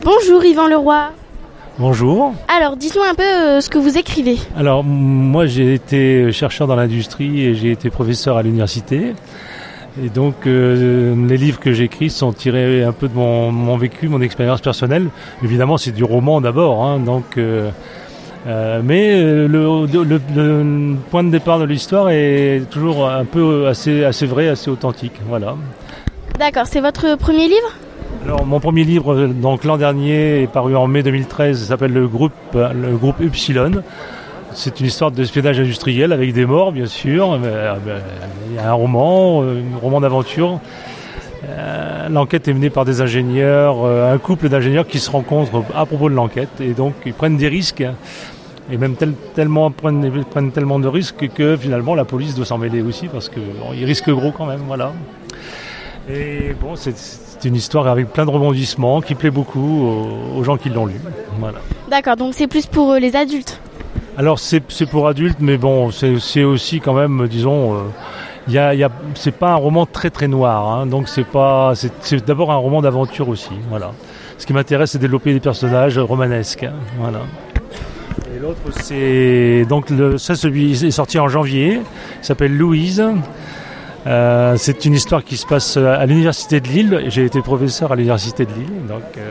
Bonjour Yvan Leroy. Bonjour. Alors, dites-nous un peu ce que vous écrivez. Alors, moi, j'ai été chercheur dans l'industrie et j'ai été professeur à l'université. Et donc, les livres que j'écris sont tirés un peu de mon vécu, mon expérience personnelle. Évidemment, c'est du roman d'abord, hein, mais le point de départ de l'histoire est toujours un peu assez vrai, assez authentique. Voilà. D'accord, c'est votre premier livre ? Alors, mon premier livre, donc l'an dernier, est paru en mai 2013, s'appelle le groupe Upsilon. C'est une histoire d'espionnage industriel avec des morts, bien sûr. Il y a un roman d'aventure. L'enquête est menée par des ingénieurs, un couple d'ingénieurs qui se rencontrent à propos de l'enquête. Et donc, ils prennent des risques. Et même prennent tellement de risques que finalement, la police doit s'en mêler aussi parce qu'ils risquent gros quand même. Voilà. Et bon, c'est une histoire avec plein de rebondissements qui plaît beaucoup aux gens qui l'ont lu. Voilà. D'accord, donc c'est plus pour les adultes. Alors c'est pour adultes, mais bon, c'est aussi quand même, disons, c'est pas un roman très très noir, hein, donc c'est d'abord un roman d'aventure aussi, voilà. Ce qui m'intéresse, c'est développer des personnages romanesques, hein, voilà. Et l'autre, celui est sorti en janvier, il s'appelle Louise. C'est une histoire qui se passe à l'université de Lille. J'ai été professeur à l'université de Lille,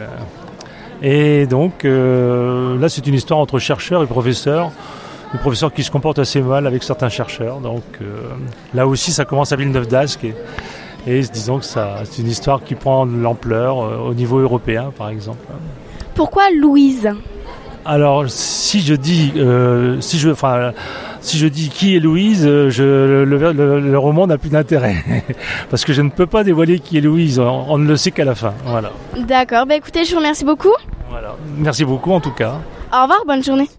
là, c'est une histoire entre chercheurs et professeurs. Le professeur qui se comporte assez mal avec certains chercheurs. Donc là aussi, ça commence à Villeneuve-d'Ascq et disons que c'est une histoire qui prend de l'ampleur au niveau européen, par exemple. Pourquoi Louise ? Alors, si je dis qui est Louise, le roman n'a plus d'intérêt parce que je ne peux pas dévoiler qui est Louise. On ne le sait qu'à la fin. Voilà. D'accord. Écoutez, je vous remercie beaucoup. Voilà. Merci beaucoup en tout cas. Au revoir. Bonne journée.